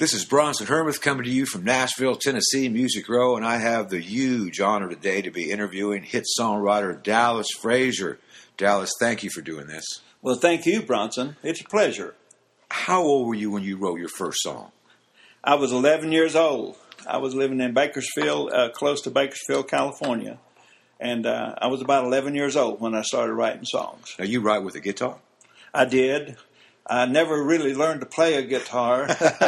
This is Bronson Hermith coming to you from Nashville, Tennessee, Music Row, and I have the huge honor today to be interviewing hit songwriter Dallas Frazier. Dallas, thank you for doing this. Well, thank you, Bronson. It's a pleasure. How old were you when you wrote your first song? I was 11 years old. I was living in Bakersfield, close to Bakersfield, California. And I was about 11 years old when I started writing songs. Now, you write with a guitar? I did. I never really learned to play a guitar.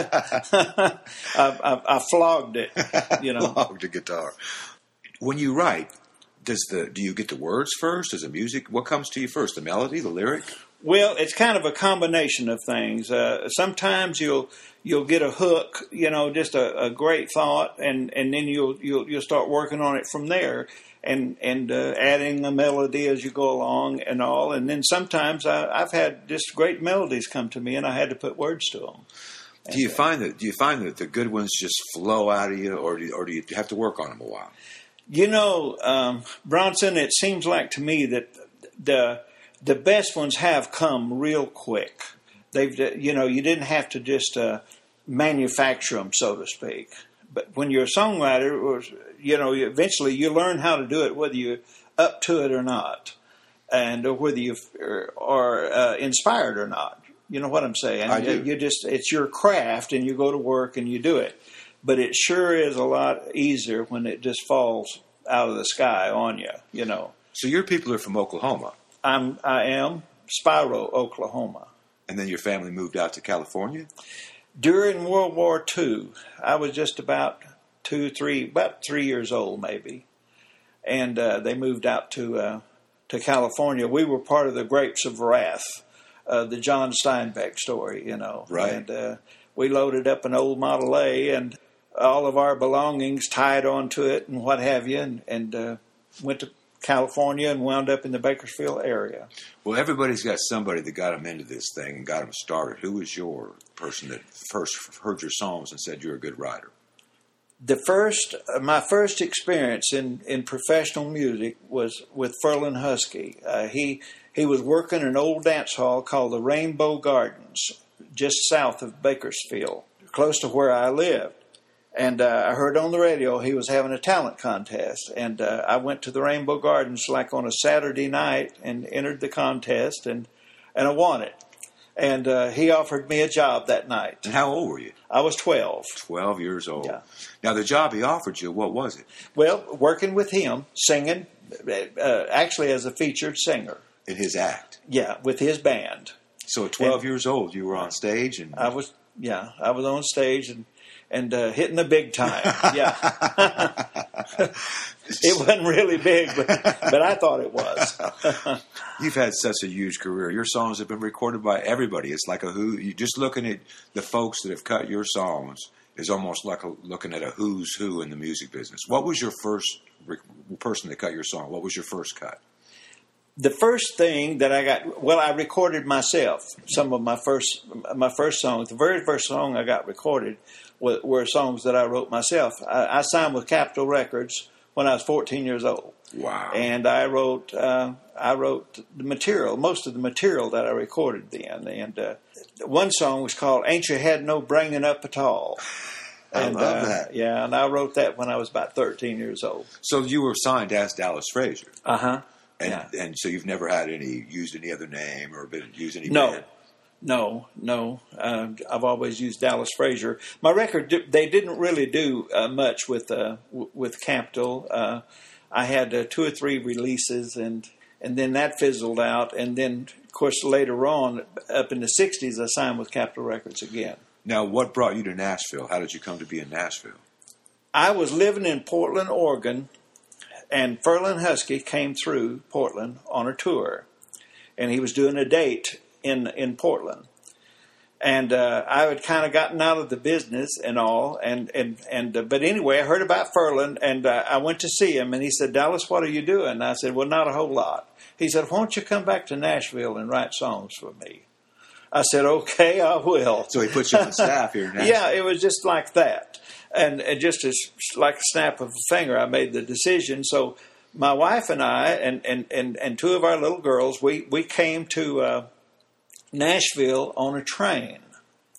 I flogged it, Flogged a guitar. When you write, do you get the words first? Does the music? What comes to you first? The melody, the lyric? Well, it's kind of a combination of things. Sometimes you'll get a hook, just a great thought, and then you'll start working on it from there. And adding a melody as you go along and all. And then sometimes I've had just great melodies come to me, and I had to put words to them. Do you find that the good ones just flow out of you, or do you have to work on them a while? Bronson, it seems like to me that the best ones have come real quick. You didn't have to just manufacture them, so to speak. But when you're a songwriter, eventually you learn how to do it, whether you're up to it or not, and whether you are inspired or not. You know what I'm saying? I do. It's your craft, and you go to work and you do it. But it sure is a lot easier when it just falls out of the sky on you. So your people are from Oklahoma. I am Spiro, Oklahoma. And then your family moved out to California? During World War II, I was just about 3 years old, maybe, and they moved out to California. We were part of the Grapes of Wrath, the John Steinbeck story, Right. And we loaded up an old Model A and all of our belongings tied onto it and what have you, and went to California and wound up in the Bakersfield area. Well, everybody's got somebody that got them into this thing and got them started. Who was your person that first heard your songs and said you're a good writer? My first experience in professional music was with Ferlin Husky. He was working an old dance hall called the Rainbow Gardens, just south of Bakersfield, close to where I lived. And I heard on the radio he was having a talent contest. And I went to the Rainbow Gardens like on a Saturday night and entered the contest, and I won it. And he offered me a job that night. And how old were you? I was 12. 12 years old. Yeah. Now, the job he offered you, what was it? Well, working with him, singing, actually as a featured singer. In his act? Yeah, with his band. So at 12 years old, you were on stage? And I was on stage and hitting the big time. Yeah. It wasn't really big, but I thought it was. You've had such a huge career. Your songs have been recorded by everybody. It's like you just looking at the folks that have cut your songs is almost like looking at a who's who in the music business. What was your first person that cut your song? What was your first cut? The first thing that I got, I recorded myself. Some of my first songs. The very first song I got recorded were songs that I wrote myself. I signed with Capitol Records when I was 14 years old. Wow! And I wrote the material, most of the material that I recorded then. And one song was called "Ain't You Had No Bringing Up at All." I love that. Yeah, and I wrote that when I was about 13 years old. So you were signed as Dallas Frazier. Uh-huh. And so you've never used any other name or used any band? No. I've always used Dallas Frazier. My record, they didn't really do much with Capitol. I had 2 or 3 releases, and then that fizzled out. And then, of course, later on, up in the 60s, I signed with Capitol Records again. Now, what brought you to Nashville? How did you come to be in Nashville? I was living in Portland, Oregon, and Ferlin Husky came through Portland on a tour, and he was doing a date in Portland. And I had kind of gotten out of the business and all, but anyway, I heard about Ferlin, and I went to see him, and he said, "Dallas, what are you doing?" And I said, "Well, not a whole lot." He said, "Why don't you come back to Nashville and write songs for me?" I said, "Okay, I will." So he put you on staff here in Nashville. Yeah, it was just like that. And just as like a snap of a finger, I made the decision. So my wife and I and 2 of our little girls, we came to Nashville on a train.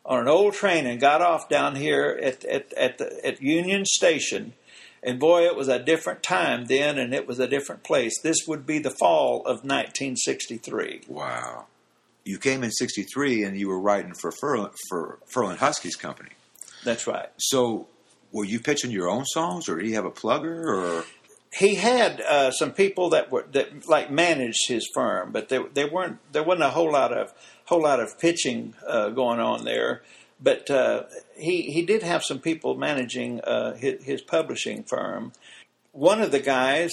on an old train and got off down here at Union Station. And boy, it was a different time then, and it was a different place. This would be the fall of 1963. Wow. You came in 63 and you were writing for Ferlin Husky's company. That's right. So were you pitching your own songs, or did he have a plugger, or? He had some people that managed his firm, but there wasn't a whole lot of pitching going on there. But he did have some people managing his publishing firm. One of the guys,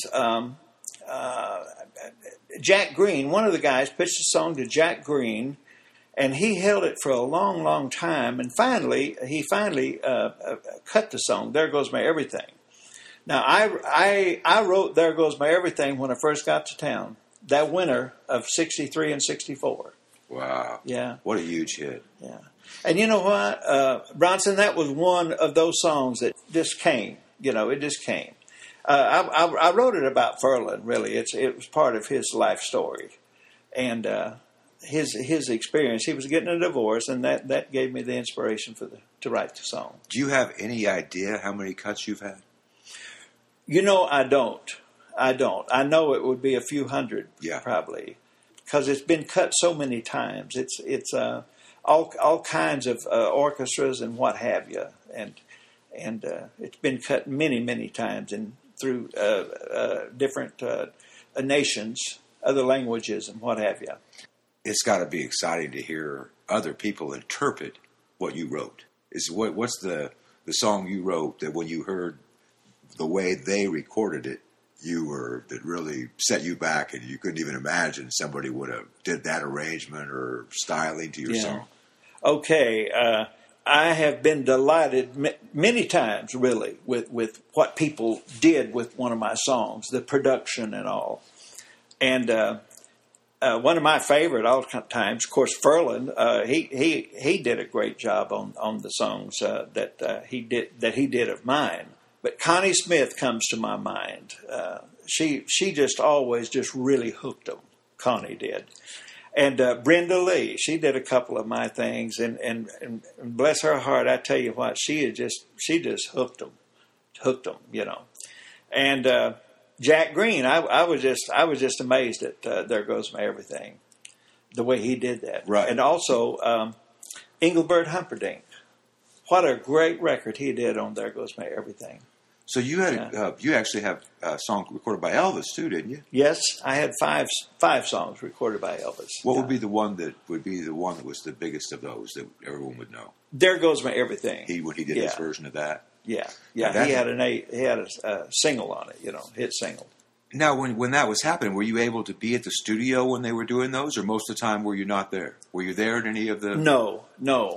Jack Green, one of the guys pitched a song to Jack Green, and he held it for a long, long time. And he finally cut the song, "There Goes My Everything." Now, I wrote "There Goes My Everything" when I first got to town, that winter of 63 and 64. Wow. Yeah. What a huge hit. Yeah. And you know what, Bronson, that was one of those songs that just came. It just came. I wrote it about Ferlin, really. It was part of his life story. And his experience. He was getting a divorce, and that gave me the inspiration to write the song. Do you have any idea how many cuts you've had? I don't. I know it would be a few hundred, probably, because it's been cut so many times. It's all kinds of orchestras and what have you, and it's been cut many, many times and through different nations, other languages, and what have you. It's got to be exciting to hear other people interpret what you wrote. What's the song you wrote that when you heard the way they recorded it, that really set you back, and you couldn't even imagine somebody would have did that arrangement or styling to your song? Okay, I have been delighted many times, really, with what people did with one of my songs, the production and all. And one of my favorite all times, of course, Ferlin. He did a great job on the songs that he did of mine. But Connie Smith comes to my mind. She just always just really hooked them. Connie did. And Brenda Lee, she did a couple of my things, and bless her heart, I tell you what, she just hooked them, And Jack Green, I was just amazed at "There Goes My Everything," the way he did that, right? And also Engelbert Humperdinck, what a great record he did on "There Goes My Everything." So you had you actually have a song recorded by Elvis too, didn't you? Yes, I had five songs recorded by Elvis. What would be the one that was the biggest of those that everyone would know? "There Goes My Everything." When he did his version of that. Yeah. He had a single on it, hit single. Now, when that was happening, were you able to be at the studio when they were doing those, or most of the time were you not there? Were you there at any of the? No.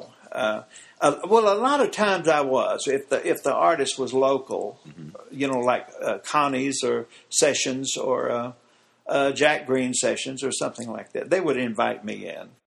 Well, a lot of times I was. If the artist was local, like Connie's or Sessions or Jack Green Sessions or something like that, they would invite me in.